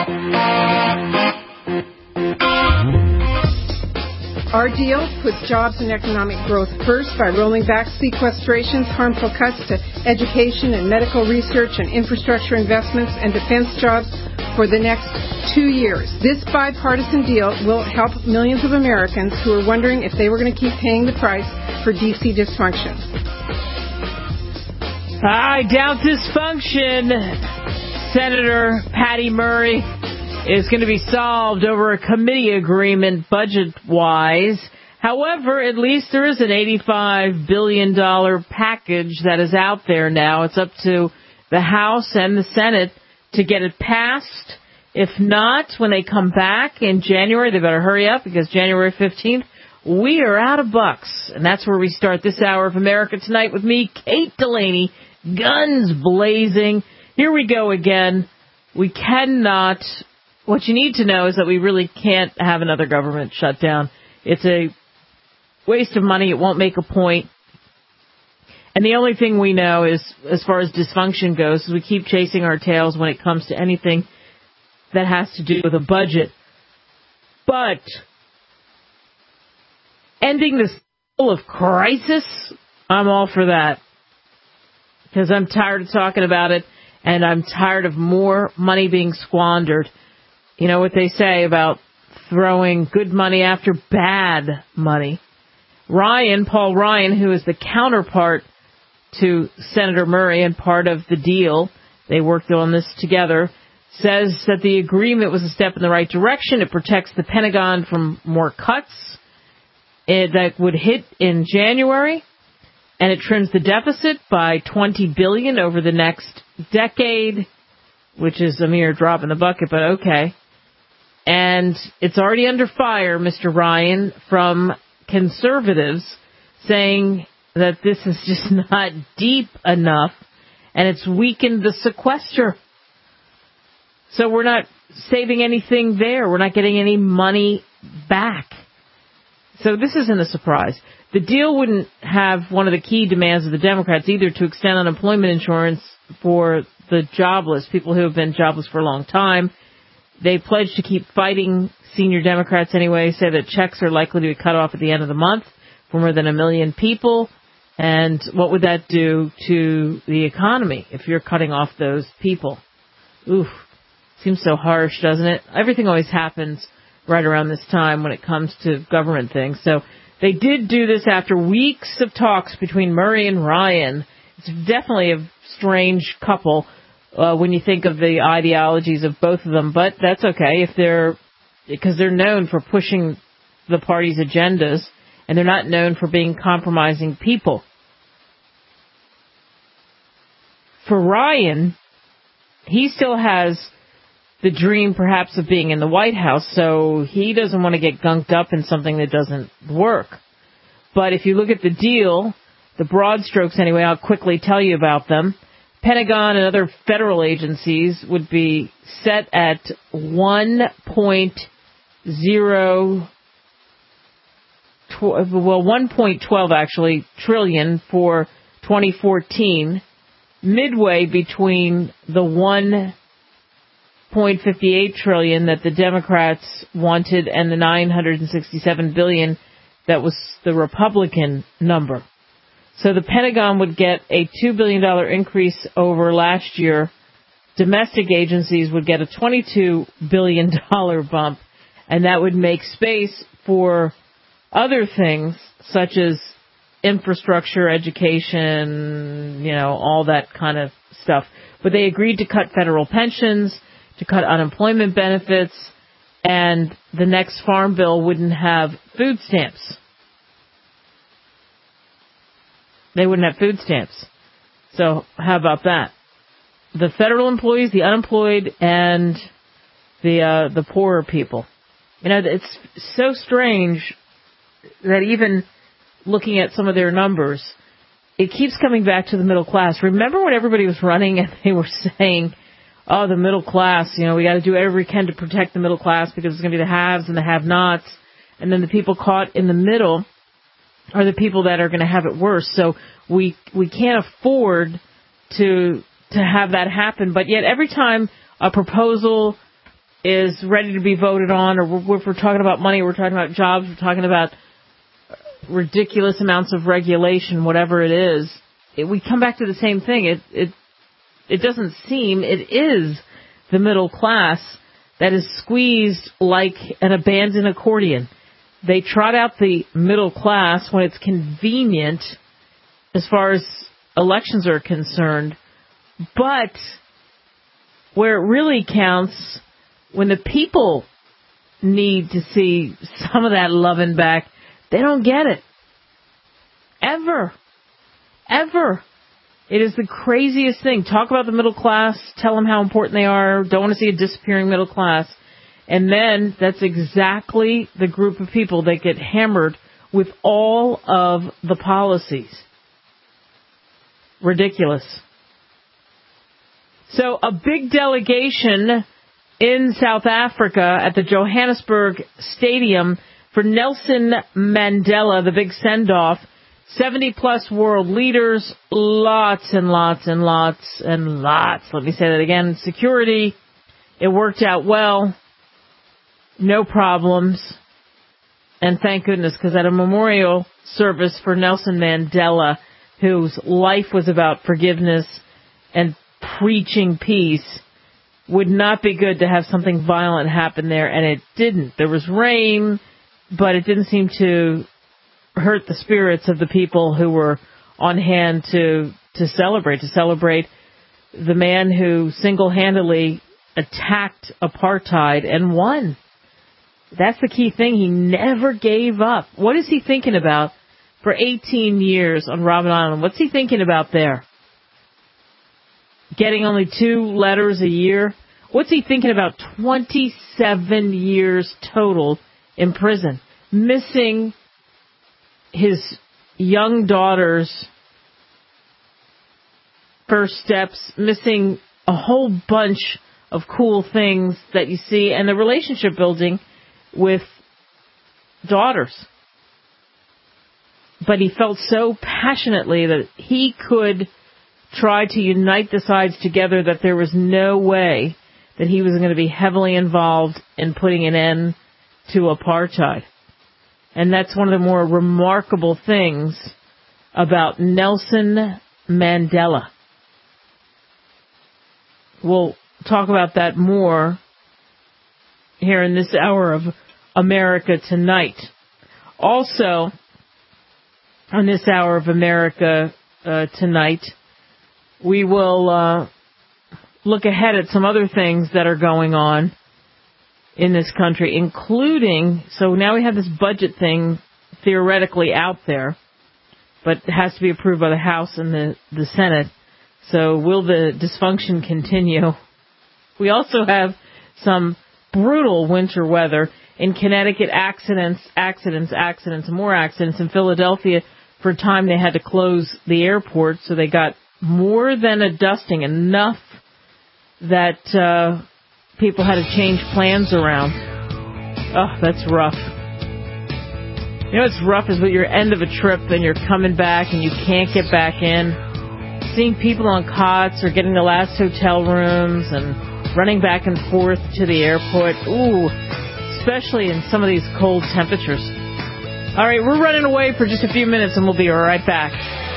Our deal puts jobs and economic growth first by rolling back sequestration's harmful cuts to education and medical research and infrastructure investments and defense jobs for the next 2 years. This bipartisan deal will help millions of Americans who are wondering if they were going to keep paying the price for D.C. dysfunction. I doubt dysfunction. Senator Patty Murray is going to be solved over a committee agreement budget-wise. However, at least there is an $85 billion package that is out there now. It's up to the House and the Senate to get it passed. If not, when they come back in January, they better hurry up because January 15th, we are out of bucks. And that's where we start this hour of America Tonight with me, Kate Delaney, guns blazing. Here we go again. We cannot... What you need to know is that we really can't have another government shutdown. It's a waste of money. It won't make a point. And the only thing we know is, as far as dysfunction goes, is we keep chasing our tails when it comes to anything that has to do with a budget. But ending this cycle of crisis, I'm all for that. Because I'm tired of talking about it, and I'm tired of more money being squandered. You know what they say about throwing good money after bad money. Paul Ryan, who is the counterpart to Senator Murray and part of the deal, they worked on this together, says that the agreement was a step in the right direction. It protects the Pentagon from more cuts that would hit in January, and it trims the deficit by $20 billion over the next decade, which is a mere drop in the bucket, but okay. And it's already under fire, Mr. Ryan, from conservatives saying that this is just not deep enough and it's weakened the sequester. So we're not saving anything there. We're not getting any money back. So this isn't a surprise. The deal wouldn't have one of the key demands of the Democrats either to extend unemployment insurance for the jobless, people who have been jobless for a long time. They pledged to keep fighting. Senior Democrats anyway say that checks are likely to be cut off at the end of the month for more than 1 million people. And what would that do to the economy if you're cutting off those people? Oof, seems so harsh, doesn't it? Everything always happens right around this time when it comes to government things. So they did do this after weeks of talks between Murray and Ryan. It's definitely a strange couple. When you think of the ideologies of both of them, but that's okay because they're known for pushing the party's agendas, and they're not known for being compromising people. For Ryan, he still has the dream perhaps of being in the White House, so he doesn't want to get gunked up in something that doesn't work. But if you look at the deal, the broad strokes anyway, I'll quickly tell you about them. Pentagon and other federal agencies would be set at 1.12 actually trillion for 2014, midway between the 1.58 trillion that the Democrats wanted and the 967 billion that was the Republican number. So the Pentagon would get a $2 billion increase over last year. Domestic agencies would get a $22 billion bump, and that would make space for other things such as infrastructure, education, all that kind of stuff. But they agreed to cut federal pensions, to cut unemployment benefits, and the next farm bill wouldn't have food stamps. They wouldn't have food stamps. So how about that? The federal employees, the unemployed, and the poorer people. It's so strange that even looking at some of their numbers, it keeps coming back to the middle class. Remember when everybody was running and they were saying, oh, the middle class, we got to do whatever we can to protect the middle class because it's going to be the haves and the have-nots. And then the people caught in the middle are the people that are going to have it worse. So we can't afford to have that happen. But yet every time a proposal is ready to be voted on, or if we're talking about money, we're talking about jobs, we're talking about ridiculous amounts of regulation, whatever it is, we come back to the same thing. It doesn't seem, it is the middle class that is squeezed like an abandoned accordion. They trot out the middle class when it's convenient as far as elections are concerned, but where it really counts, when the people need to see some of that loving back, they don't get it. Ever. Ever. It is the craziest thing. Talk about the middle class, tell them how important they are, don't want to see a disappearing middle class. And then that's exactly the group of people that get hammered with all of the policies. Ridiculous. So a big delegation in South Africa at the Johannesburg Stadium for Nelson Mandela, the big send-off. 70-plus world leaders, lots and lots and lots and lots. Let me say that again. Security, it worked out well. No problems. And thank goodness, because at a memorial service for Nelson Mandela, whose life was about forgiveness and preaching peace, would not be good to have something violent happen there, and it didn't. There was rain, but it didn't seem to hurt the spirits of the people who were on hand to celebrate the man who single-handedly attacked apartheid and won. That's the key thing. He never gave up. What is he thinking about for 18 years on Robben Island? What's he thinking about there? Getting only 2 letters a year? What's he thinking about 27 years total in prison? Missing his young daughter's first steps, missing a whole bunch of cool things that you see, and the relationship building with daughters. But he felt so passionately that he could try to unite the sides together that there was no way that he was going to be heavily involved in putting an end to apartheid. And that's one of the more remarkable things about Nelson Mandela. We'll talk about that more here in this hour of America Tonight. Also, on this hour of America Tonight, we will look ahead at some other things that are going on in this country, including, so now we have this budget thing theoretically out there, but it has to be approved by the House and the Senate. So will the dysfunction continue? We also have some brutal winter weather in Connecticut, accidents, more accidents. In Philadelphia, for a time they had to close the airport, so they got more than a dusting, enough that people had to change plans around. Oh, that's rough. You know what's rough is with your end of a trip and you're coming back and you can't get back in. Seeing people on cots or getting the last hotel rooms and running back and forth to the airport. Ooh, especially in some of these cold temperatures. All right, we're running away for just a few minutes and we'll be right back.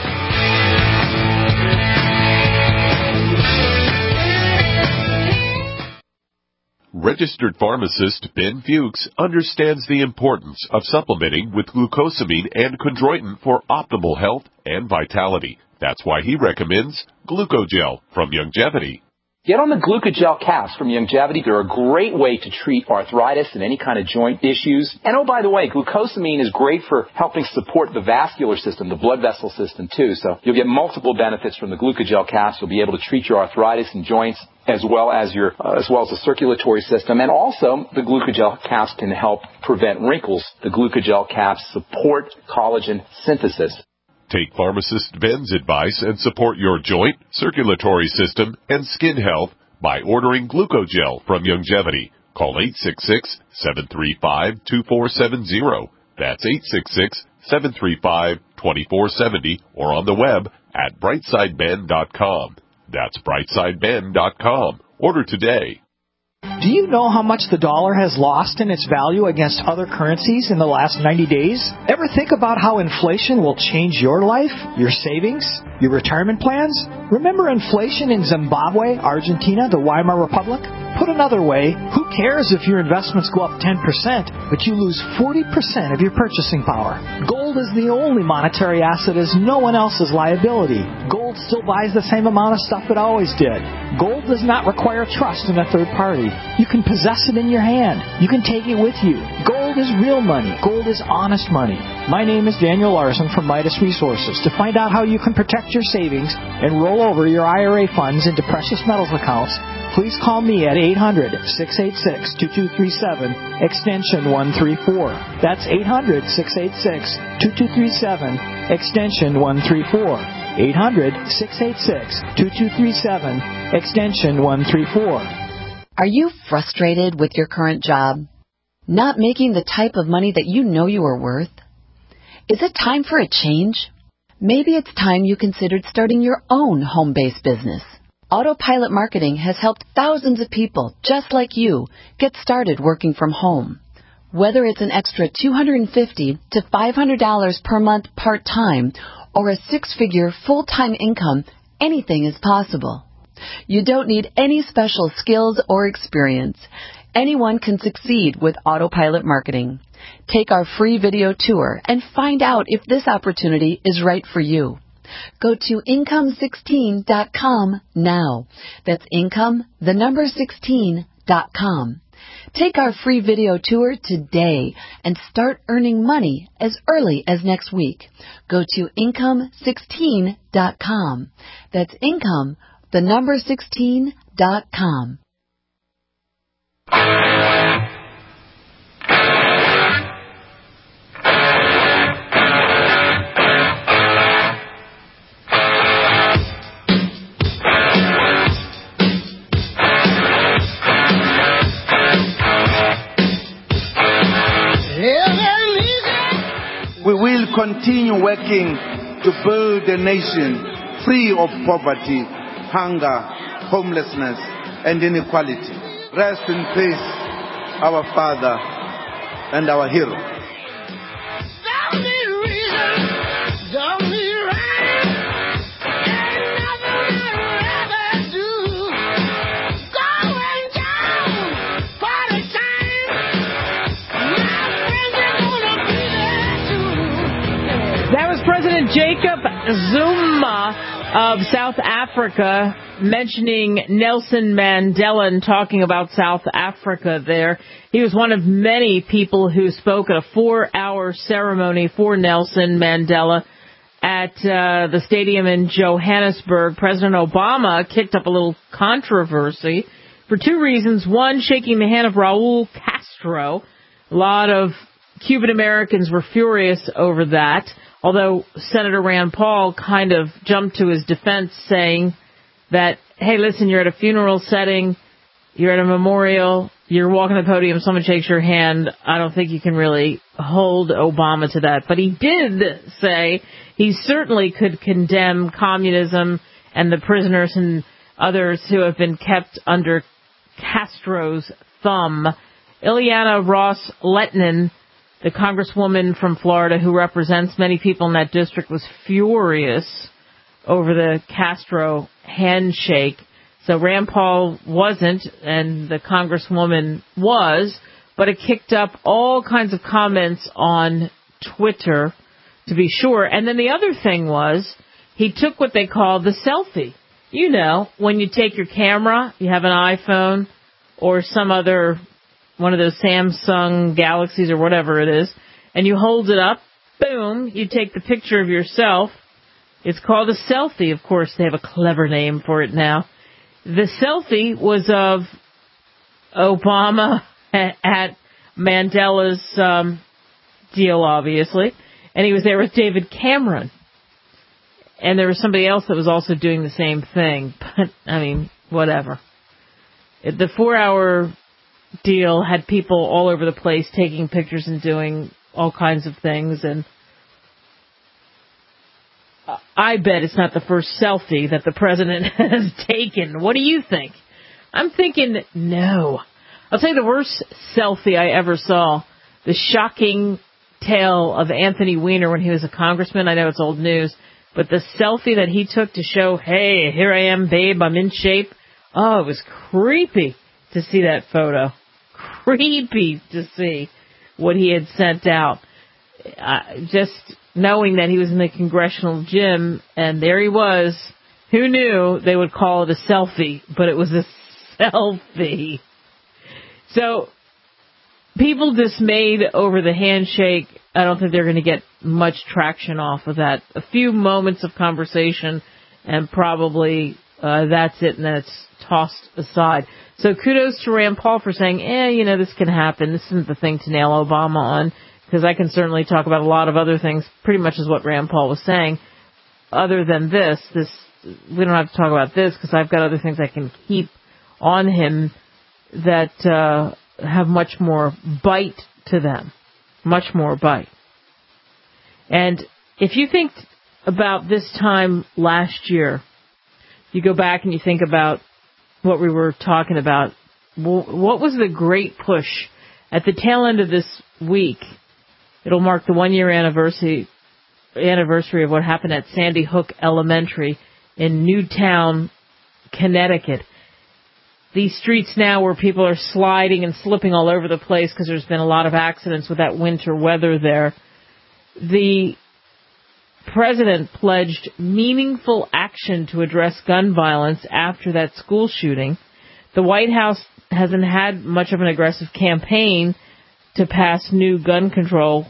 Registered pharmacist Ben Fuchs understands the importance of supplementing with glucosamine and chondroitin for optimal health and vitality. That's why he recommends Glucogel from Youngevity. Get on the Glucogel caps from Youngevity. They're a great way to treat arthritis and any kind of joint issues. And oh, by the way, glucosamine is great for helping support the vascular system, the blood vessel system too. So you'll get multiple benefits from the Glucogel caps. You'll be able to treat your arthritis and joints as well as the circulatory system. And also, the Glucogel caps can help prevent wrinkles. The Glucogel caps support collagen synthesis. Take pharmacist Ben's advice and support your joint, circulatory system, and skin health by ordering Glucogel from Youngevity. Call 866-735-2470. That's 866-735-2470 or on the web at brightsideben.com. That's brightsideben.com. Order today. Do you know how much the dollar has lost in its value against other currencies in the last 90 days? Ever think about how inflation will change your life, your savings, your retirement plans? Remember inflation in Zimbabwe, Argentina, the Weimar Republic? Put another way, who cares if your investments go up 10%, but you lose 40% of your purchasing power? Gold is the only monetary asset as no one else's liability. Gold still buys the same amount of stuff it always did. Gold does not require trust in a third party. You can possess it in your hand. You can take it with you. Gold is real money. Gold is honest money. My name is Daniel Larson from Midas Resources. To find out how you can protect your savings and roll over your IRA funds into precious metals accounts, please call me at 800-686-2237, extension 134. That's 800-686-2237, extension 134. 800-686-2237, extension 134. Are you frustrated with your current job? Not making the type of money that you know you are worth? Is it time for a change? Maybe it's time you considered starting your own home-based business. Autopilot Marketing has helped thousands of people just like you get started working from home. Whether it's an extra $250 to $500 per month part-time or a six-figure full-time income, anything is possible. You don't need any special skills or experience. Anyone can succeed with Autopilot Marketing. Take our free video tour and find out if this opportunity is right for you. Go to income16.com now. That's income16.com. Take our free video tour today and start earning money as early as next week. Go to income16.com. That's income16.com. We will continue working to build a nation free of poverty, hunger, homelessness, and inequality. Rest in peace, our father and our hero. Don't need reason, don't need rhyme. Ain't nothing I'd rather do. Going down for the time. My friends are gonna be there too. That was President Jacob Zuma of South Africa mentioning Nelson Mandela and talking about South Africa there. He was one of many people who spoke at a 4-hour ceremony for Nelson Mandela at the stadium in Johannesburg. President Obama kicked up a little controversy for two reasons. One, shaking the hand of Raul Castro. A lot of Cuban Americans were furious over that, although Senator Rand Paul kind of jumped to his defense, saying that, hey, listen, you're at a funeral setting, you're at a memorial, you're walking the podium, someone shakes your hand. I don't think you can really hold Obama to that. But he did say he certainly could condemn communism and the prisoners and others who have been kept under Castro's thumb. Ileana Ros-Lehtinen, the congresswoman from Florida who represents many people in that district, was furious over the Castro handshake. So Rand Paul wasn't, and the congresswoman was, but it kicked up all kinds of comments on Twitter, to be sure. And then the other thing was, he took what they call the selfie. You know, when you take your camera, you have an iPhone or some other, one of those Samsung Galaxies or whatever it is, and you hold it up, boom, you take the picture of yourself. It's called a selfie. Of course, they have a clever name for it now. The selfie was of Obama at Mandela's deal, obviously, and he was there with David Cameron. And there was somebody else that was also doing the same thing. But, I mean, whatever. The 4-hour deal had people all over the place taking pictures and doing all kinds of things, and I bet it's not the first selfie that the president has taken. What do you think? I'm thinking no. I'll tell you the worst selfie I ever saw, the shocking tale of Anthony Weiner when he was a congressman. I know it's old news, but the selfie that he took to show, hey, here I am, babe, I'm in shape. Oh, it was creepy to see that photo. Creepy to see what he had sent out. Just knowing that he was in the congressional gym, and there he was. Who knew they would call it a selfie, but it was a selfie. So, people dismayed over the handshake. I don't think they're going to get much traction off of that. A few moments of conversation, and probably that's it, and then it's tossed aside. So kudos to Rand Paul for saying, this can happen. This isn't the thing to nail Obama on, because I can certainly talk about a lot of other things, pretty much is what Rand Paul was saying. Other than this, we don't have to talk about this, because I've got other things I can keep on him that have much more bite to them. Much more bite. And if you think about this time last year, you go back and you think about what we were talking about. What was the great push at the tail end of this week? It'll mark the 1 year anniversary of what happened at Sandy Hook Elementary in Newtown, Connecticut. These streets now where people are sliding and slipping all over the place because there's been a lot of accidents with that winter weather there. The president pledged meaningful action to address gun violence after that school shooting. The White House hasn't had much of an aggressive campaign to pass new gun control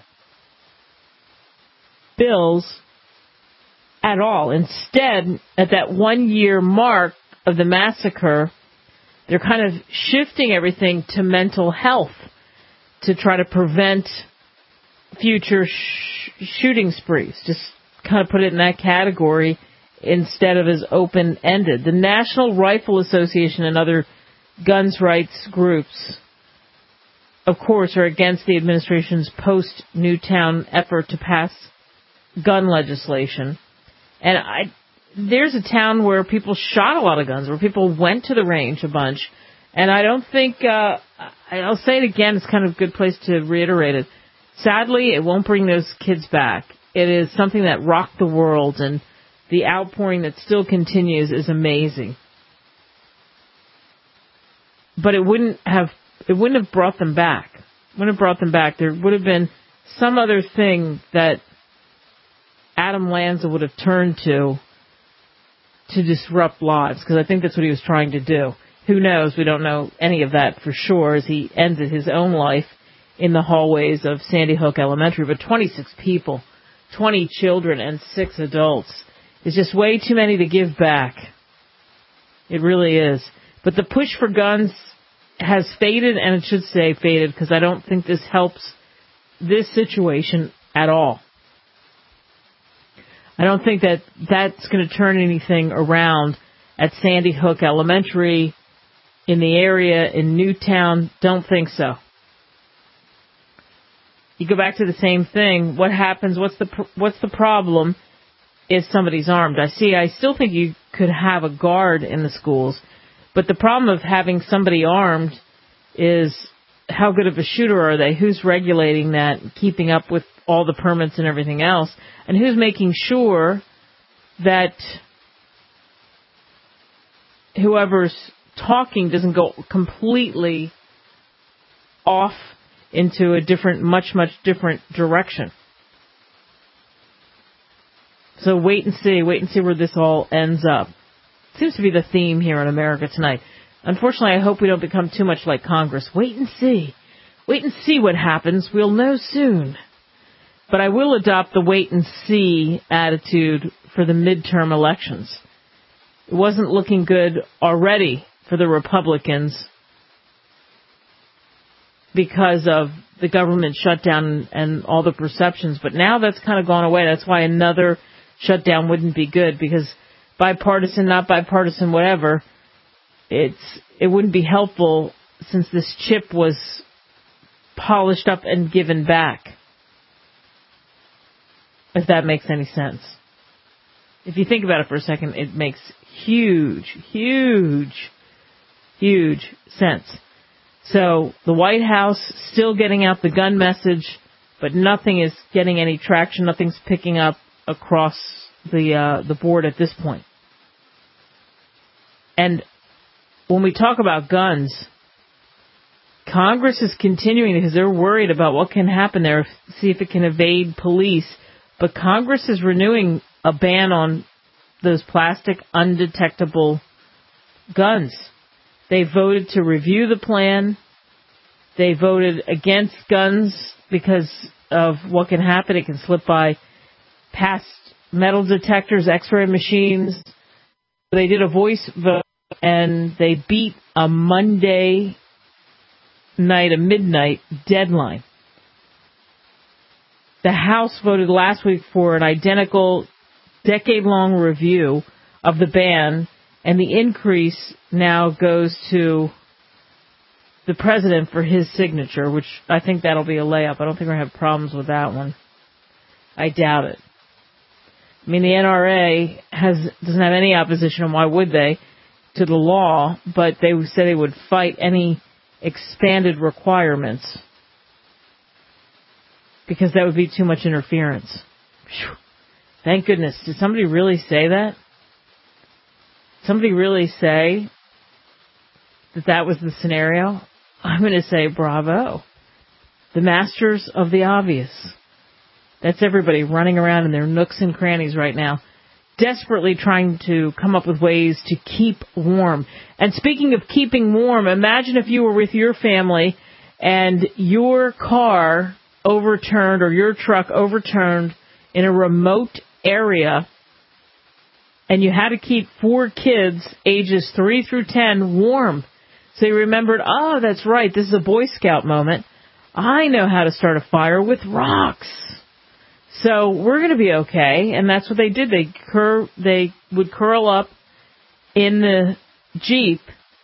bills at all. Instead, at that 1 year mark of the massacre, they're kind of shifting everything to mental health to try to prevent future shooting sprees. Just kind of put it in that category instead of as open-ended. The National Rifle Association and other guns rights groups, of course, are against the administration's post-Newtown effort to pass gun legislation. And there's a town where people shot a lot of guns, where people went to the range a bunch. And I don't think, I'll say it again, it's kind of a good place to reiterate it. Sadly, it won't bring those kids back. It is something that rocked the world, and the outpouring that still continues is amazing. But it wouldn't have brought them back. There would have been some other thing that Adam Lanza would have turned to disrupt lives, because I think that's what he was trying to do. Who knows? We don't know any of that for sure as he ended his own life in the hallways of Sandy Hook Elementary. But 26 people, 20 children, and 6 adults is just way too many to give back. It really is. But the push for guns has faded, and it should stay faded, because I don't think this helps this situation at all. I don't think that that's going to turn anything around at Sandy Hook Elementary, in the area, in Newtown. Don't think so. You go back to the same thing. What happens? What's the problem if somebody's armed? I still think you could have a guard in the schools, but the problem of having somebody armed is how good of a shooter are they? Who's regulating that, keeping up with all the permits and everything else? And who's making sure that whoever's talking doesn't go completely off into a much different direction? So wait and see where this all ends up. Seems to be the theme here in America tonight. Unfortunately, I hope we don't become too much like Congress. Wait and see what happens. We'll know soon. But I will adopt the wait-and-see attitude for the midterm elections. It wasn't looking good already for the Republicans because of the government shutdown and all the perceptions. But now that's kind of gone away. That's why another shutdown wouldn't be good, because bipartisan, not bipartisan, whatever, it wouldn't be helpful since this chip was polished up and given back. If that makes any sense. If you think about it for a second, it makes huge sense. So the White House still getting out the gun message, but nothing is getting any traction. Nothing's picking up across the board at this point. And when we talk about guns, Congress is continuing because they're worried about what can happen there, see if it can evade police. But Congress is renewing a ban on those plastic undetectable guns. They voted to review the plan. They voted against guns because of what can happen. It can slip by past metal detectors, X-ray machines. They did a voice vote, and they beat a Monday night, a midnight deadline. The House voted last week for an identical decade-long review of the ban, and the increase now goes to the president for his signature, which I think that'll be a layup. I don't think we're going to have problems with that one. I doubt it. I mean, the NRA doesn't have any opposition, and why would they, to the law, but they said they would fight any expanded requirements because that would be too much interference. Whew. Thank goodness. Did somebody really say that? Somebody really say that was the scenario? I'm going to say bravo. The masters of the obvious. That's everybody running around in their nooks and crannies right now, desperately trying to come up with ways to keep warm. And speaking of keeping warm, imagine if you were with your family and your car overturned or your truck overturned in a remote area, and you had to keep 4 kids, ages 3 through 10, warm. So you remembered, oh, that's right, this is a Boy Scout moment. I know how to start a fire with rocks. So we're going to be okay, and that's what they did. They would curl up in the Jeep,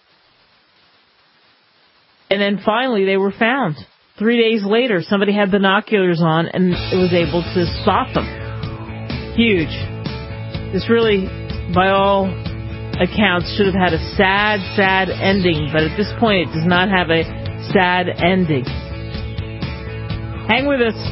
and then finally they were found. 3 days later, somebody had binoculars on, and it was able to spot them. Huge. This really, by all accounts, should have had a sad, sad ending, but at this point it does not have a sad ending. Hang with us.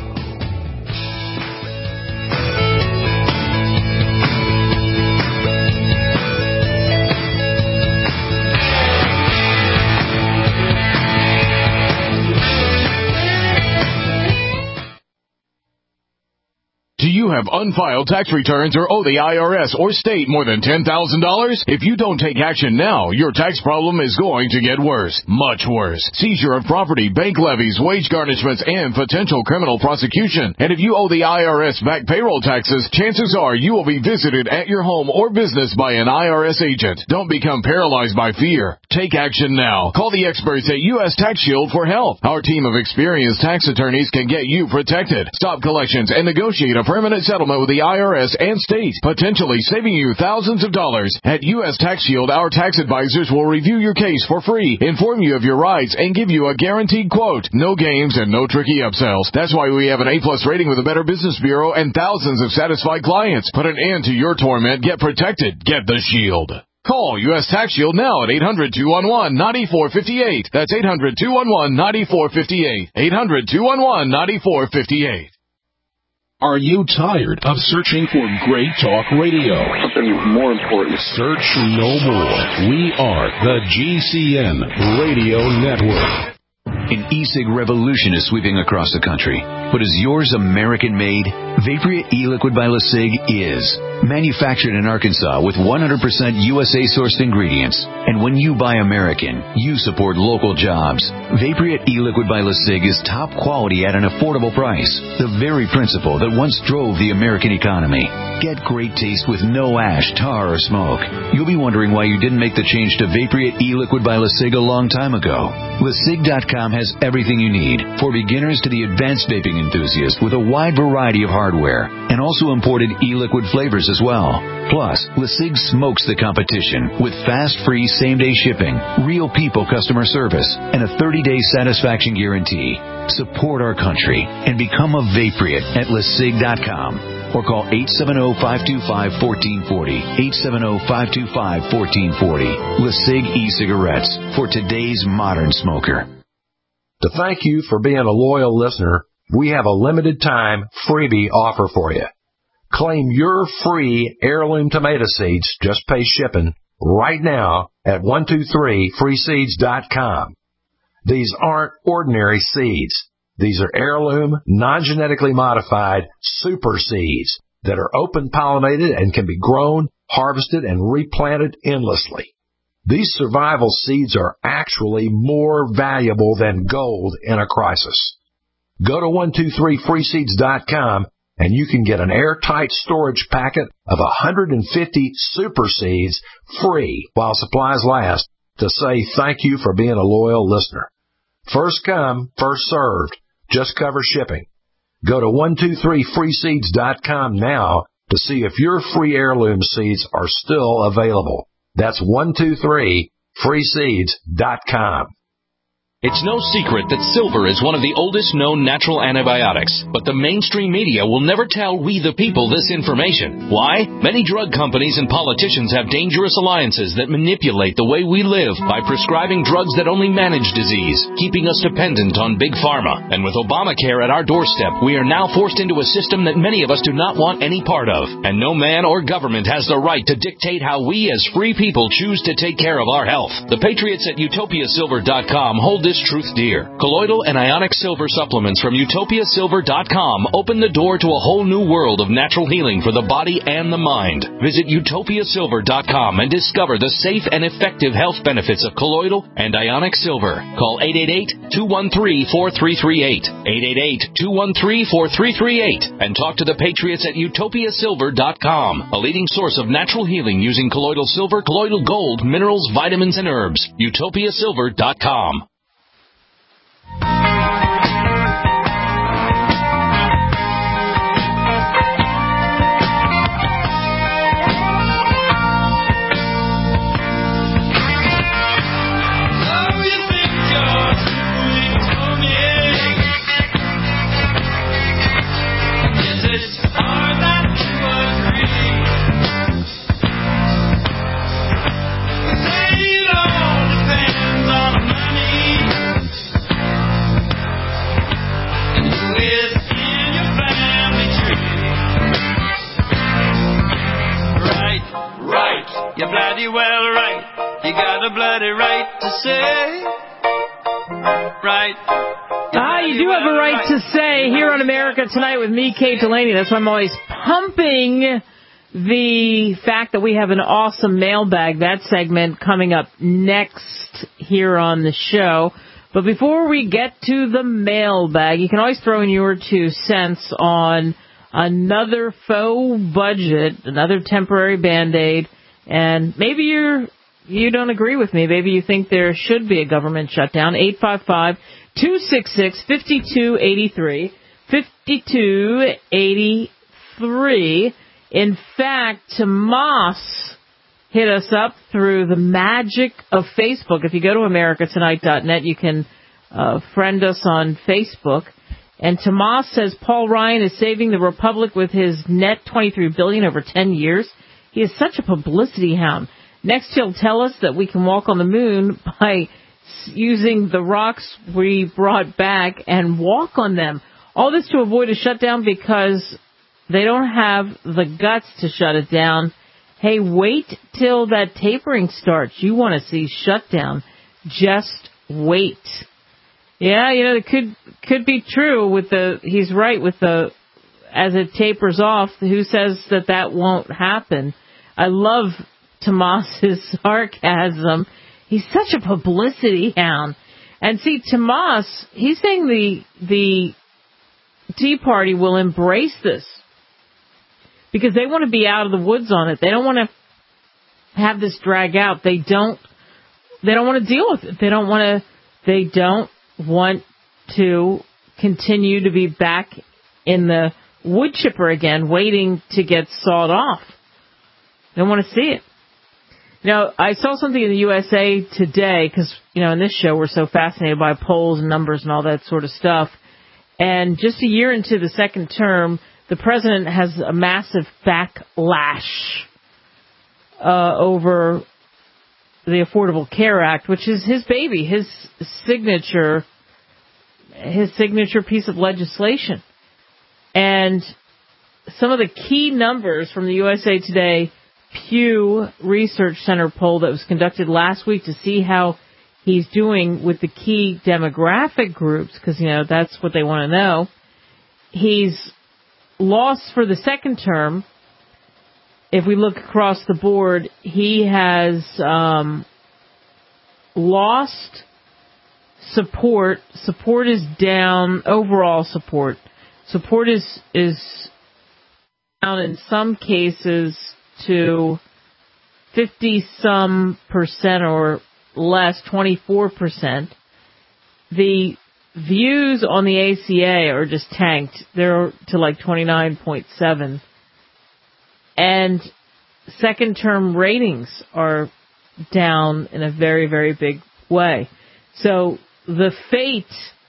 Do you have unfiled tax returns or owe the IRS or state more than $10,000? If you don't take action now, your tax problem is going to get worse. Much worse. Seizure of property, bank levies, wage garnishments, and potential criminal prosecution. And if you owe the IRS back payroll taxes, chances are you will be visited at your home or business by an IRS agent. Don't become paralyzed by fear. Take action now. Call the experts at U.S. Tax Shield for help. Our team of experienced tax attorneys can get you protected, stop collections, and negotiate a permanent settlement with the IRS and state, potentially saving you thousands of dollars. At U.S. Tax Shield, our tax advisors will review your case for free, inform you of your rights, and give you a guaranteed quote. No games and no tricky upsells. That's why we have an A+ rating with the Better Business Bureau and thousands of satisfied clients. Put an end to your torment. Get protected. Get the Shield. Call U.S. Tax Shield now at 800-211-9458. That's 800-211-9458. 800-211-9458. Are you tired of searching for great talk radio? Something more important. Search no more. We are the GCN Radio Network. An e-cig revolution is sweeping across the country. But is yours American-made? Vaporeat e-liquid by LeSig is. Manufactured in Arkansas with 100% USA-sourced ingredients. And when you buy American, you support local jobs. Vaporeat e-liquid by LeSig is top quality at an affordable price. The very principle that once drove the American economy. Get great taste with no ash, tar, or smoke. You'll be wondering why you didn't make the change to Vaporeat e-liquid by LeSig a long time ago. LeSig.com has everything you need, for beginners to the advanced vaping enthusiast, with a wide variety of hardware, and also imported e-liquid flavors as well. Plus, LeSig smokes the competition with fast, free, same-day shipping, real people customer service, and a 30-day satisfaction guarantee. Support our country and become a Vaporeat at LeSig.com. Or call 870-525-1440. 870-525-1440. LeSig e-cigarettes for today's modern smoker. To thank you for being a loyal listener, we have a limited time freebie offer for you. Claim your free heirloom tomato seeds, just pay shipping, right now at 123freeseeds.com. These aren't ordinary seeds. These are heirloom, non-genetically modified super seeds that are open pollinated and can be grown, harvested, and replanted endlessly. These survival seeds are actually more valuable than gold in a crisis. Go to 123freeseeds.com and you can get an airtight storage packet of 150 super seeds free while supplies last to say thank you for being a loyal listener. First come, first served. Just cover shipping. Go to 123freeseeds.com now to see if your free heirloom seeds are still available. That's 123freeseeds.com. It's no secret that silver is one of the oldest known natural antibiotics, but the mainstream media will never tell we the people this information. Why? Many drug companies and politicians have dangerous alliances that manipulate the way we live by prescribing drugs that only manage disease, keeping us dependent on big pharma. And with Obamacare at our doorstep, we are now forced into a system that many of us do not want any part of. And no man or government has the right to dictate how we as free people choose to take care of our health. The patriots at utopiasilver.com hold this truth dear. Colloidal and ionic silver supplements from utopiasilver.com open the door to a whole new world of natural healing for the body and the mind. Visit utopiasilver.com and discover the safe and effective health benefits of colloidal and ionic silver. Call 888-213-4338. 888-213-4338 and talk to the patriots at utopiasilver.com, a leading source of natural healing using colloidal silver, colloidal gold, minerals, vitamins, and herbs. utopiasilver.com. You're bloody well right. You got a bloody right to say. Right. You do have a right to say here on America Tonight with me, Kate Delaney. That's why I'm always pumping the fact that we have an awesome mailbag. That segment coming up next here on the show. But before we get to the mailbag, you can always throw in your 2 cents on another faux budget, another temporary Band-Aid. And maybe you don't agree with me. Maybe you think there should be a government shutdown. 855-266-5283. 5283. In fact, Tomas hit us up through the magic of Facebook. If you go to americatonight.net, you can friend us on Facebook. And Tomas says Paul Ryan is saving the Republic with his net $23 billion over 10 years. He is such a publicity hound. Next, he'll tell us that we can walk on the moon by using the rocks we brought back and walk on them. All this to avoid a shutdown because they don't have the guts to shut it down. Hey, wait till that tapering starts. You want to see shutdown. Just wait. Yeah, it could be true with he's right with as it tapers off. Who says that won't happen? I love Tomas's sarcasm. He's such a publicity hound. And see, Tomas, he's saying the Tea Party will embrace this because they want to be out of the woods on it. They don't want to have this drag out. They don't want to deal with it. They don't want to continue to be back in the wood chipper again, waiting to get sawed off. They don't want to see it. I saw something in the USA Today, because, in this show we're so fascinated by polls and numbers and all that sort of stuff. And just a year into the second term, the president has a massive backlash over the Affordable Care Act, which is his baby, his signature his signature piece of legislation. And some of the key numbers from the USA Today Pew Research Center poll that was conducted last week to see how he's doing with the key demographic groups, because, that's what they want to know. He's lost for the second term. If we look across the board, he has lost support. Support is down. Overall support. Support is down in some cases to 50-some% or less, 24%. The views on the ACA are just tanked. They're to like 29.7. And second-term ratings are down in a very, very big way. So the fate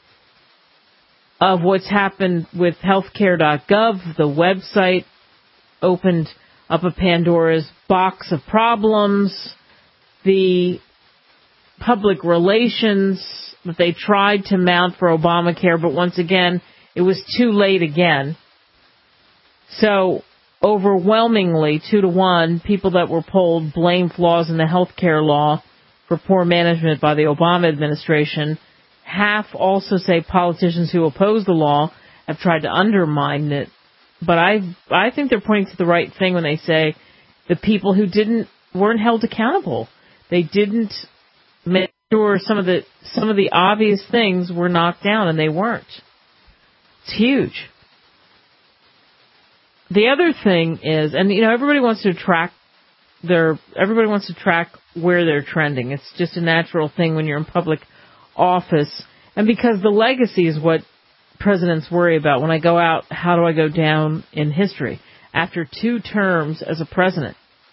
of what's happened with healthcare.gov, the website opened up a Pandora's box of problems, the public relations that they tried to mount for Obamacare, but once again, it was too late again. So overwhelmingly, 2-1, people that were polled blame flaws in the healthcare law for poor management by the Obama administration. Half also say politicians who oppose the law have tried to undermine it. But I think they're pointing to the right thing when they say the people who weren't held accountable. They didn't make sure some of the obvious things were knocked down, and they weren't. It's huge. The other thing is, and everybody wants to track where they're trending. It's just a natural thing when you're in public office, and because the legacy is what presidents worry about. When I go out, how do I go down in history after 2 terms as a president?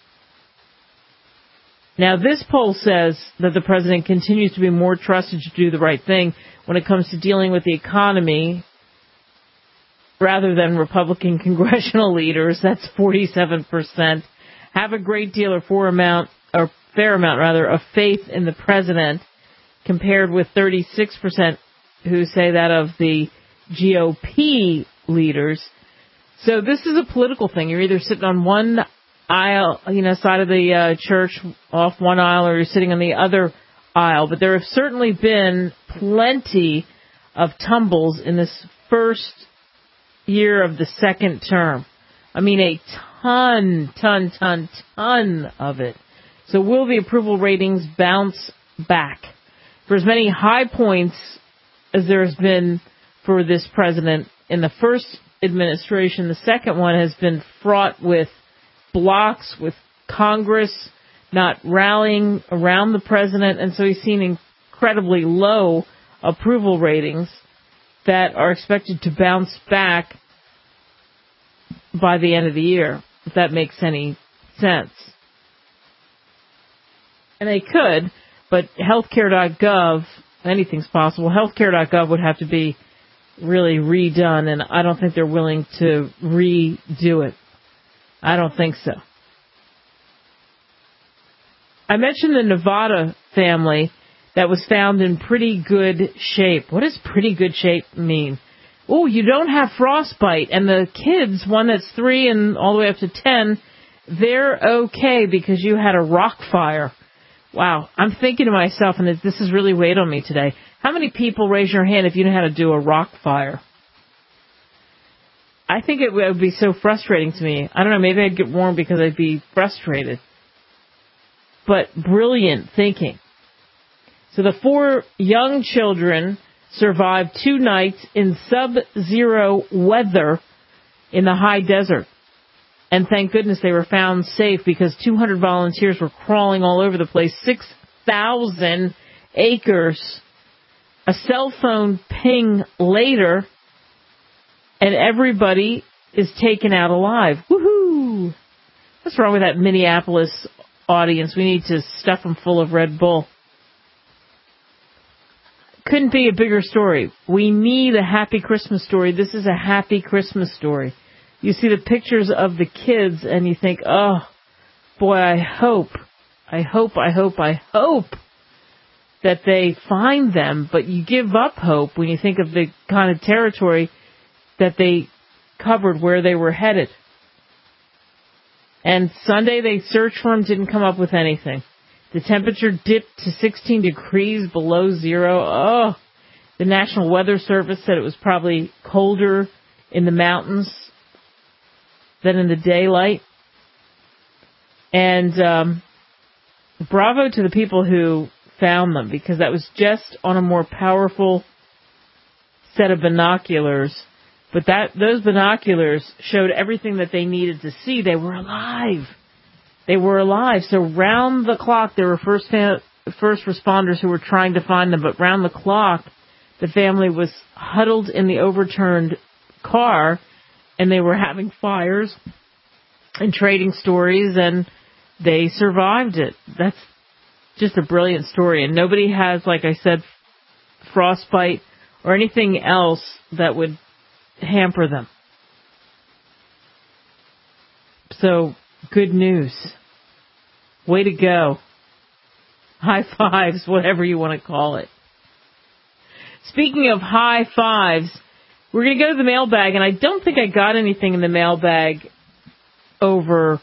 Now, this poll says that the president continues to be more trusted to do the right thing when it comes to dealing with the economy rather than Republican congressional leaders. That's 47%. Have a great deal or fair amount of faith in the president, compared with 36% who say that of the GOP leaders. So this is a political thing. You're either sitting on one aisle, side of the church, off one aisle, or you're sitting on the other aisle. But there have certainly been plenty of tumbles in this first year of the second term. I mean, a ton of it. So will the approval ratings bounce back? For as many high points as there has been for this president in the first administration, the second one has been fraught with blocks, with Congress not rallying around the president, and so he's seen incredibly low approval ratings that are expected to bounce back by the end of the year, if that makes any sense. And they could, but healthcare.gov, anything's possible. Healthcare.gov would have to be really redone, and I don't think they're willing to redo it. I don't think so. I mentioned the Nevada family that was found in pretty good shape. What does pretty good shape mean? Oh, you don't have frostbite. And the kids, one that's 3 and all the way up to 10, they're okay because you had a rock fire. Wow. I'm thinking to myself, and this has really weighed on me today, how many people, raise your hand if you know how to do a rock fire? I think it would be so frustrating to me. I don't know, maybe I'd get warm because I'd be frustrated. But brilliant thinking. So the 4 young children survived 2 nights in sub-zero weather in the high desert. And thank goodness they were found safe because 200 volunteers were crawling all over the place. 6,000 acres. A cell phone ping later, and everybody is taken out alive. Woohoo! What's wrong with that Minneapolis audience? We need to stuff them full of Red Bull. Couldn't be a bigger story. We need a happy Christmas story. This is a happy Christmas story. You see the pictures of the kids and you think, oh, boy, I hope that they find them, but you give up hope when you think of the kind of territory that they covered where they were headed. And Sunday they searched for them, didn't come up with anything. The temperature dipped to 16 degrees below zero. Oh, the National Weather Service said it was probably colder in the mountains than in the daylight. And bravo to the people who found them, because that was just on a more powerful set of binoculars. But those binoculars showed everything that they needed to see. They were alive. They were alive. So round the clock, there were first responders who were trying to find them, but round the clock, the family was huddled in the overturned car, and they were having fires and trading stories, and they survived it. That's just a brilliant story. And nobody has, like I said, frostbite or anything else that would hamper them. So, good news. Way to go. High fives, whatever you want to call it. Speaking of high fives, we're going to go to the mailbag, and I don't think I got anything in the mailbag over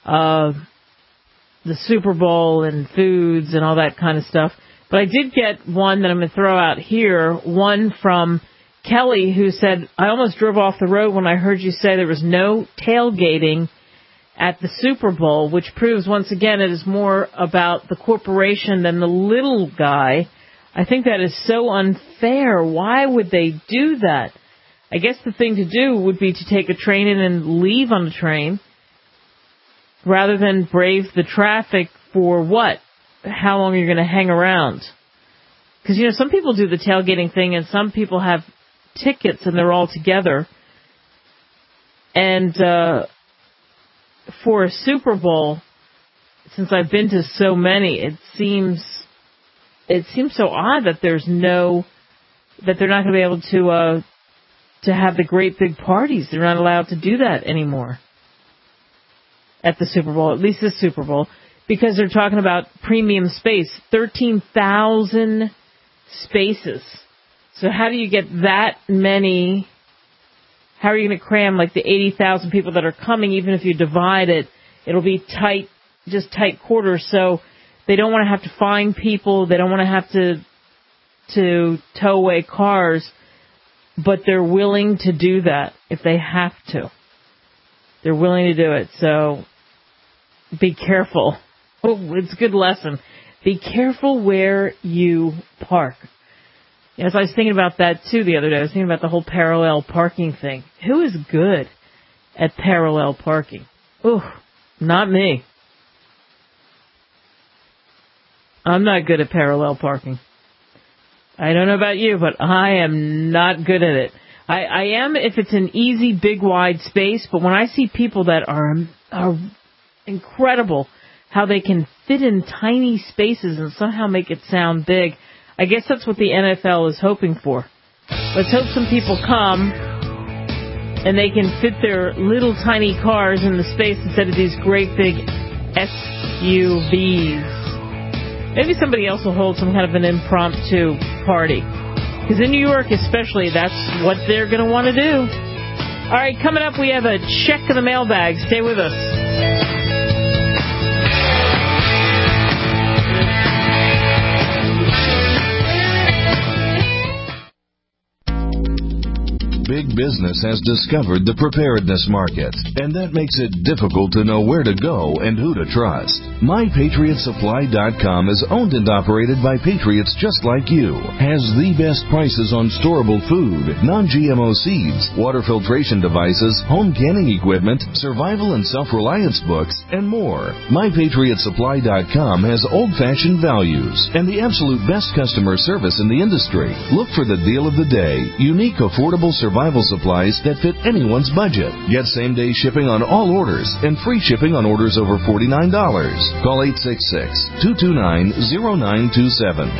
the Super Bowl and foods and all that kind of stuff. But I did get one that I'm going to throw out here, one from Kelly, who said, I almost drove off the road when I heard you say there was no tailgating at the Super Bowl, which proves once again it is more about the corporation than the little guy. I think that is so unfair. Why would they do that? I guess the thing to do would be to take a train in and leave on the train rather than brave the traffic for what? How long are you going to hang around? Because, some people do the tailgating thing and some people have tickets and they're all together. And for a Super Bowl, since I've been to so many, it seems so odd that that they're not going to be able to have the great big parties. They're not allowed to do that anymore at the Super Bowl, at least this Super Bowl, because they're talking about premium space, 13,000 spaces. So how do you get that many? How are you going to cram like the 80,000 people that are coming? Even if you divide it, it'll be tight quarters. So they don't want to have to find people. They don't want to have to tow away cars, but they're willing to do that if they have to. They're willing to do it. So be careful. Oh, it's a good lesson. Be careful where you park. As I was thinking about that, too, the other day, I was thinking about the whole parallel parking thing. Who is good at parallel parking? Ooh, not me. I'm not good at parallel parking. I don't know about you, but I am not good at it. I am if it's an easy, big, wide space, but when I see people that are incredible, how they can fit in tiny spaces and somehow make it sound big, I guess that's what the NFL is hoping for. Let's hope some people come and they can fit their little tiny cars in the space instead of these great big SUVs. Maybe somebody else will hold some kind of an impromptu party. Because in New York especially, that's what they're going to want to do. All right, coming up, we have a check of the mailbag. Stay with us. Big business has discovered the preparedness market, and that makes it difficult to know where to go and who to trust. MyPatriotSupply.com is owned and operated by patriots just like you. Has the best prices on storable food, non-GMO seeds, water filtration devices, home canning equipment, survival and self-reliance books, and more. MyPatriotSupply.com has old-fashioned values and the absolute best customer service in the industry. Look for the deal of the day. Unique, affordable survival supplies that fit anyone's budget. Get same-day shipping on all orders and free shipping on orders over $49. Call 866-229-0927,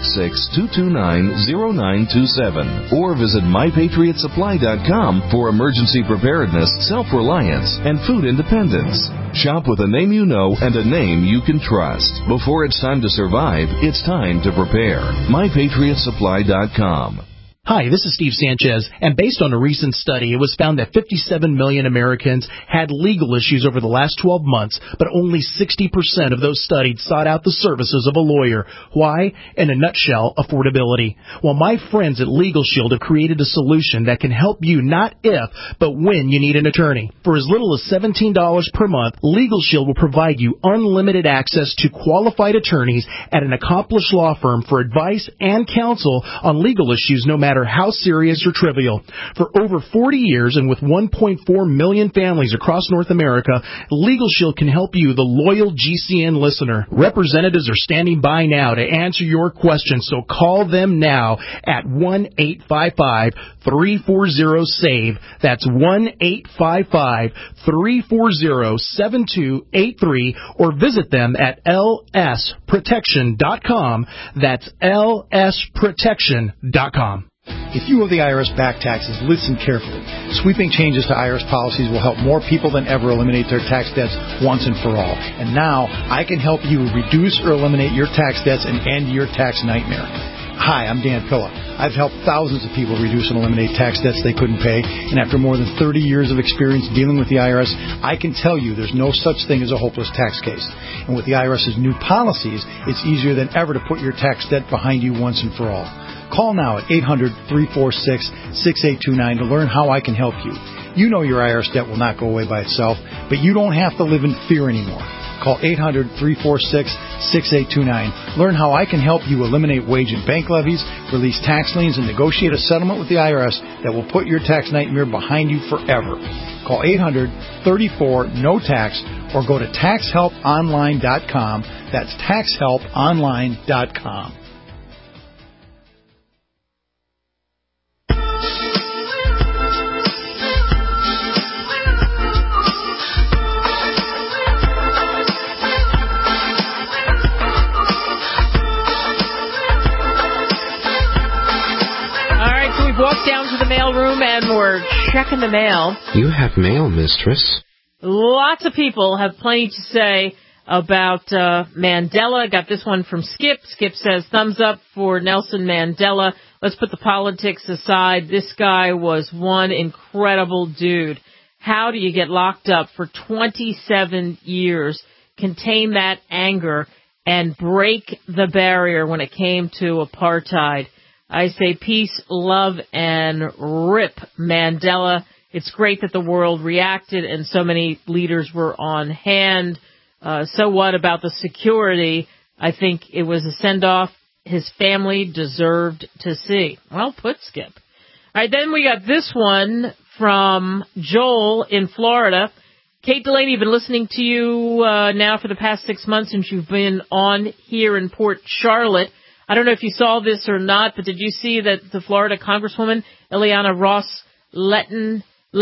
866-229-0927, or visit MyPatriotSupply.com for emergency preparedness, self-reliance, and food independence. Shop with a name you know and a name you can trust. Before it's time to survive, it's time to prepare. MyPatriotSupply.com. Hi, this is Steve Sanchez, and based on a recent study, it was found that 57 million Americans had legal issues over the last 12 months, but only 60% of those studied sought out the services of a lawyer. Why? In a nutshell, affordability. Well, my friends at Legal Shield have created a solution that can help you not if, but when you need an attorney. For as little as $17 per month, Legal Shield will provide you unlimited access to qualified attorneys at an accomplished law firm for advice and counsel on legal issues no matter how serious or trivial. For over 40 years and with 1.4 million families across North America, Legal Shield can help you, the loyal GCN listener. Representatives are standing by now to answer your questions, so call them now at 1-855-340-SAVE. That's 1-855-340-7283, or visit them at lsprotection.com. That's lsprotection.com. If you owe the IRS back taxes, listen carefully. Sweeping changes to IRS policies will help more people than ever eliminate their tax debts once and for all. And now, I can help you reduce or eliminate your tax debts and end your tax nightmare. Hi, I'm Dan Pilla. I've helped thousands of people reduce and eliminate tax debts they couldn't pay, and after more than 30 years of experience dealing with the IRS, I can tell you there's no such thing as a hopeless tax case. And with the IRS's new policies, it's easier than ever to put your tax debt behind you once and for all. Call now at 800-346-6829 to learn how I can help you. You know your IRS debt will not go away by itself, but you don't have to live in fear anymore. Call 800-346-6829. Learn how I can help you eliminate wage and bank levies, release tax liens, and negotiate a settlement with the IRS that will put your tax nightmare behind you forever. Call 800-34-NO-TAX or go to taxhelponline.com. That's taxhelponline.com. Walked down to the mailroom and we're checking the mail. You have mail, mistress. Lots of people have plenty to say about Mandela. Got this one from Skip. Skip says, thumbs up for Nelson Mandela. Let's put the politics aside. This guy was one incredible dude. How do you get locked up for 27 years, contain that anger, and break the barrier when it came to apartheid? I say peace, love, and rip Mandela. It's great that the world reacted and so many leaders were on hand. So what about the security? I think it was a send-off his family deserved to see. Well put, Skip. All right, then we got this one from Joel in Florida. Kate Delaney, I've been listening to you now for the past 6 months since you've been on here in Port Charlotte. I don't know if you saw this or not, but did you see that the Florida Congresswoman, Ileana Ros-Lehtinen,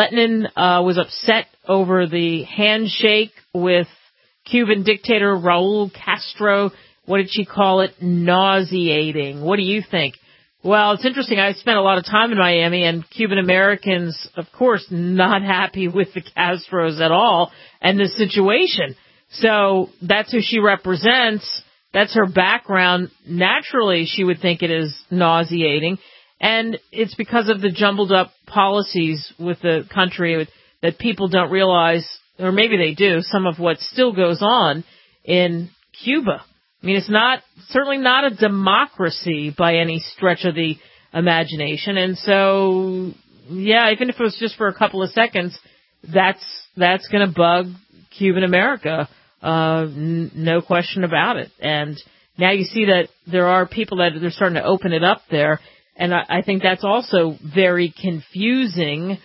was upset over the handshake with Cuban dictator Raul Castro? What did she call it? Nauseating. What do you think? Well, it's interesting. I spent a lot of time in Miami, and Cuban Americans, of course, not happy with the Castros at all and the situation. So that's who she represents. That's her background. Naturally, she would think it is nauseating. And it's because of the jumbled up policies with the country that people don't realize, or maybe they do, some of what still goes on in Cuba. I mean, it's certainly not a democracy by any stretch of the imagination. And so, yeah, even if it was just for a couple of seconds, that's going to bug Cuban America. No question about it. And now you see that there are people that they're starting to open it up there. And I think that's also very confusing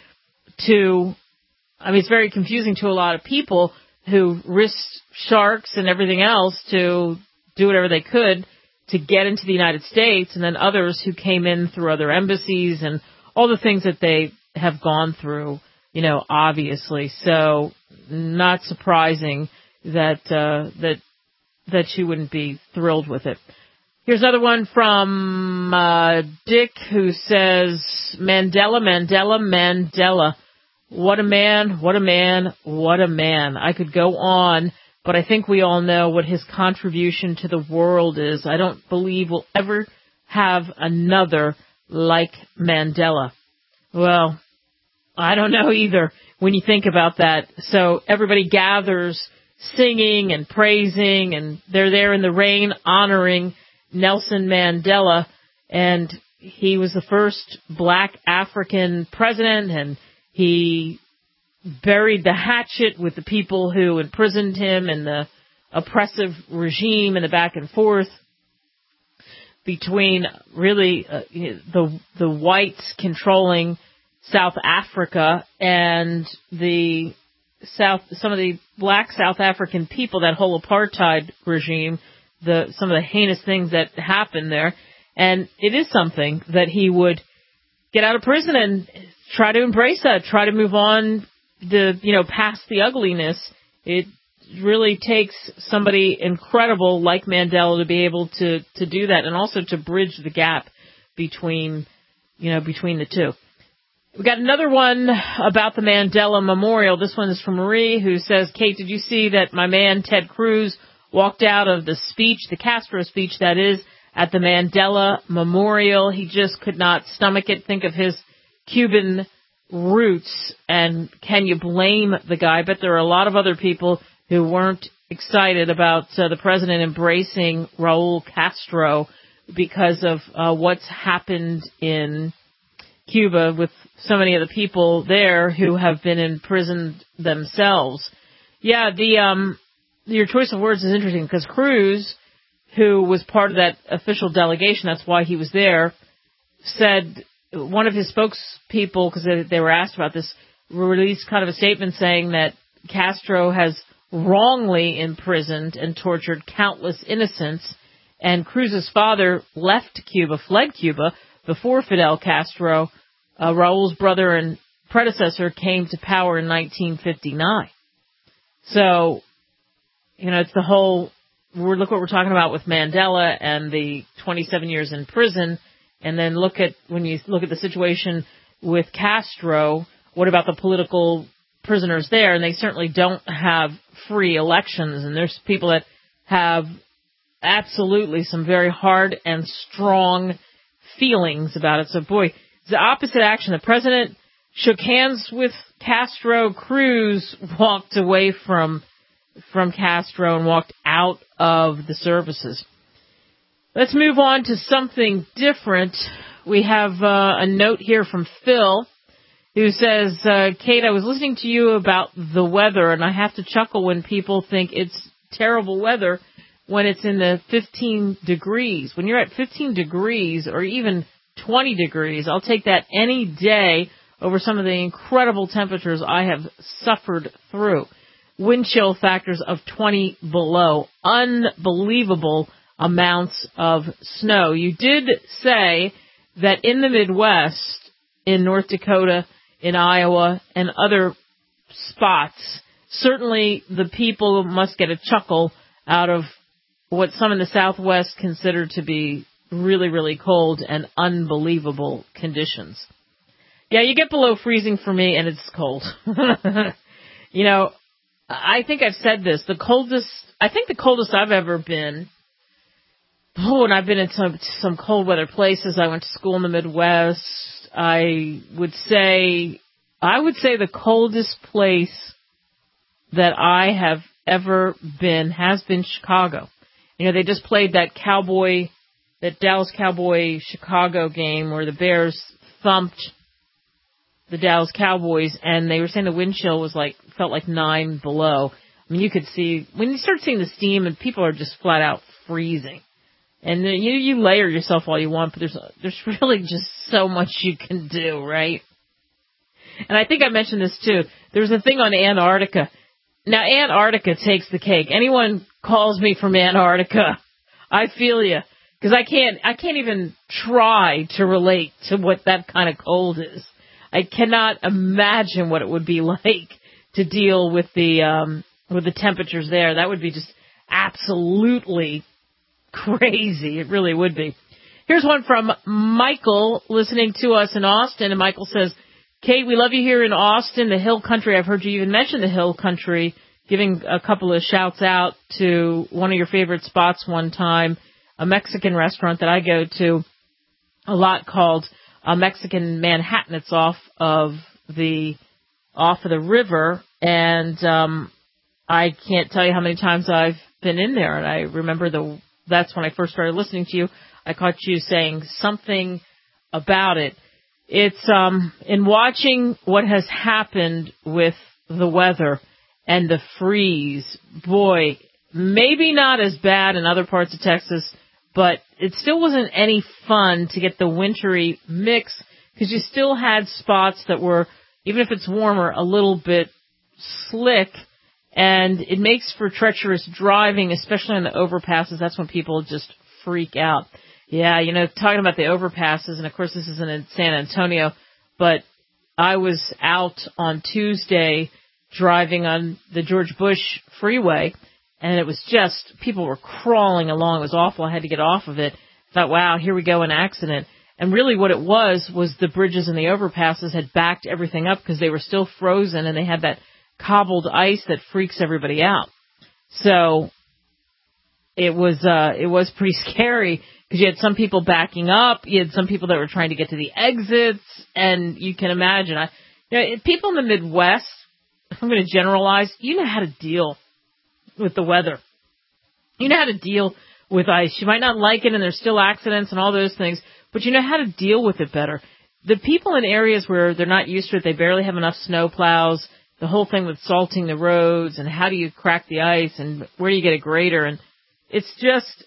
it's very confusing to a lot of people who risked sharks and everything else to do whatever they could to get into the United States, and then others who came in through other embassies and all the things that they have gone through, obviously. So not surprising that she wouldn't be thrilled with it. Here's another one from Dick, who says, Mandela. What a man, what a man, what a man. I could go on, but I think we all know what his contribution to the world is. I don't believe we'll ever have another like Mandela. Well, I don't know either when you think about that. So everybody gathers singing and praising, and they're there in the rain honoring Nelson Mandela, and he was the first black African president, and he buried the hatchet with the people who imprisoned him and the oppressive regime and the back and forth between really the whites controlling South Africa and some of the black South African people, that whole apartheid regime, some of the heinous things that happened there. And it is something that he would get out of prison and try to embrace that, try to move on past the ugliness. It really takes somebody incredible like Mandela to be able to do that, and also to bridge the gap between the two. We got another one about the Mandela Memorial. This one is from Marie, who says, Kate, did you see that my man Ted Cruz walked out of the speech, the Castro speech that is, at the Mandela Memorial? He just could not stomach it. Think of his Cuban roots, and can you blame the guy? But there are a lot of other people who weren't excited about the president embracing Raul Castro because of what's happened in Cuba with so many of the people there who have been imprisoned themselves. Yeah, your choice of words is interesting, because Cruz, who was part of that official delegation, that's why he was there, said, one of his spokespeople, because they were asked about this, released kind of a statement saying that Castro has wrongly imprisoned and tortured countless innocents, and Cruz's father left Cuba, fled Cuba, before Fidel Castro, Raul's brother and predecessor, came to power in 1959. So, it's the whole, look what we're talking about with Mandela and the 27 years in prison, and then when you look at the situation with Castro, what about the political prisoners there? And they certainly don't have free elections, and there's people that have absolutely some very hard and strong feelings about it. So, boy, it's the opposite action. The president shook hands with Castro. Cruz walked away from Castro and walked out of the services. Let's move on to something different. We have a note here from Phil, who says, Kate, I was listening to you about the weather, and I have to chuckle when people think it's terrible weather when it's in the 15 degrees. When you're at 15 degrees or even 20 degrees, I'll take that any day over some of the incredible temperatures I have suffered through. Wind chill factors of 20 below. Unbelievable amounts of snow. You did say that in the Midwest, in North Dakota, in Iowa, and other spots, certainly the people must get a chuckle out of what some in the Southwest consider to be really, really cold and unbelievable conditions. Yeah, you get below freezing for me, and it's cold. I think I've said this. The coldest I've ever been, and I've been in some cold weather places. I went to school in the Midwest. I would say the coldest place that I have ever been has been Chicago. They just played that Dallas Cowboy Chicago game where the Bears thumped the Dallas Cowboys, and they were saying the wind chill felt like 9 below. I mean, you could see, when you start seeing the steam and people are just flat out freezing. And you layer yourself all you want, but there's really just so much you can do, right? And I think I mentioned this too. There's a thing on Antarctica. Now, Antarctica takes the cake. Anyone calls me from Antarctica, I feel you. Because I can't even try to relate to what that kind of cold is. I cannot imagine what it would be like to deal with the temperatures there. That would be just absolutely crazy. It really would be. Here's one from Michael listening to us in Austin, and Michael says, Kate, we love you here in Austin, the Hill Country. I've heard you even mention the Hill Country, giving a couple of shouts out to one of your favorite spots one time, a Mexican restaurant that I go to a lot called Mexican Manhattan. It's off of the river, and I can't tell you how many times I've been in there. And I remember that's when I first started listening to you. I caught you saying something about it. It's in watching what has happened with the weather and the freeze. Boy, maybe not as bad in other parts of Texas, but it still wasn't any fun to get the wintry mix, because you still had spots that were, even if it's warmer, a little bit slick, and it makes for treacherous driving, especially on the overpasses. That's when people just freak out. Yeah, talking about the overpasses, and of course this isn't in San Antonio, but I was out on Tuesday driving on the George Bush freeway, and it was just, people were crawling along. It was awful. I had to get off of it. Thought, wow, here we go, an accident. And really what it was the bridges and the overpasses had backed everything up because they were still frozen, and they had that cobbled ice that freaks everybody out. So it was pretty scary, because you had some people backing up, you had some people that were trying to get to the exits, and you can imagine, people in the Midwest, I'm going to generalize, you know how to deal with the weather. You know how to deal with ice. You might not like it, and there's still accidents and all those things, but you know how to deal with it better. The people in areas where they're not used to it, they barely have enough snow plows, the whole thing with salting the roads, and how do you crack the ice, and where do you get a grader, and it's just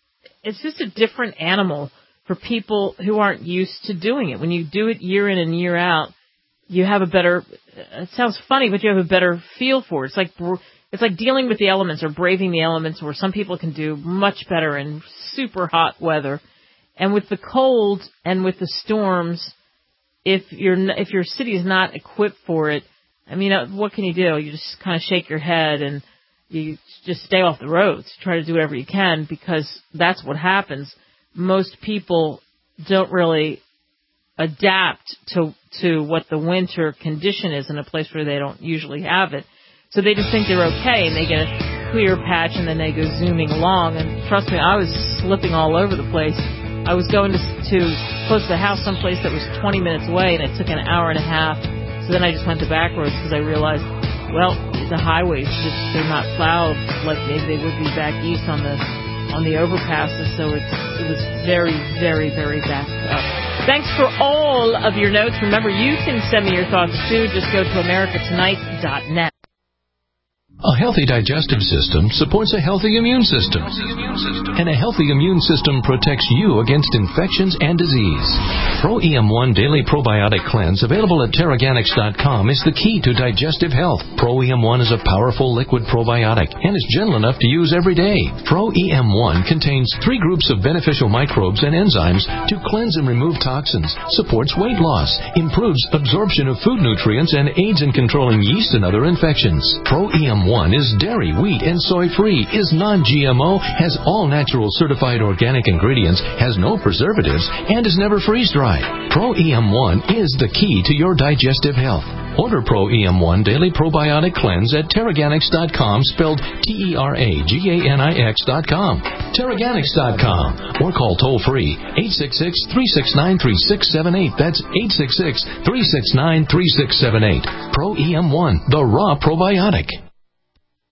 a different animal for people who aren't used to doing it. When you do it year in and year out, you have a better, it sounds funny, but you have a better feel for it. It's like dealing with the elements or braving the elements, where some people can do much better in super hot weather. And with the cold and with the storms, if your city is not equipped for it, I mean, what can you do? You just kind of shake your head and you just stay off the roads. Try to do whatever you can, because that's what happens. Most people don't really adapt to what the winter condition is in a place where they don't usually have it. So they just think they're okay, and they get a clear patch, and then they go zooming along. And trust me, I was slipping all over the place. I was going to close to the house, someplace that was 20 minutes away, and it took an hour and a half. So then I just went the back roads, because I realized, well, the highways, they're not plowed like maybe they would be back east on the overpasses, so it was very, very, very backed up. Thanks for all of your notes. Remember, you can send me your thoughts too. Just go to americatonight.net. A healthy digestive system supports a healthy immune system. And a healthy immune system protects you against infections and disease. Pro-EM1 Daily Probiotic Cleanse, available at Teraganix.com, is the key to digestive health. Pro-EM1 is a powerful liquid probiotic and is gentle enough to use every day. Pro-EM1 contains 3 groups of beneficial microbes and enzymes to cleanse and remove toxins, supports weight loss, improves absorption of food nutrients, and aids in controlling yeast and other infections. Pro-EM1 is dairy, wheat, and soy-free, is non-GMO, has all natural certified organic ingredients, has no preservatives, and is never freeze-dried. Pro-EM1 is the key to your digestive health. Order Pro-EM1 Daily Probiotic Cleanse at Teraganix.com, spelled Teraganix.com. Teraganix.com, or call toll-free 866-369-3678. That's 866-369-3678. Pro-EM1, the raw probiotic.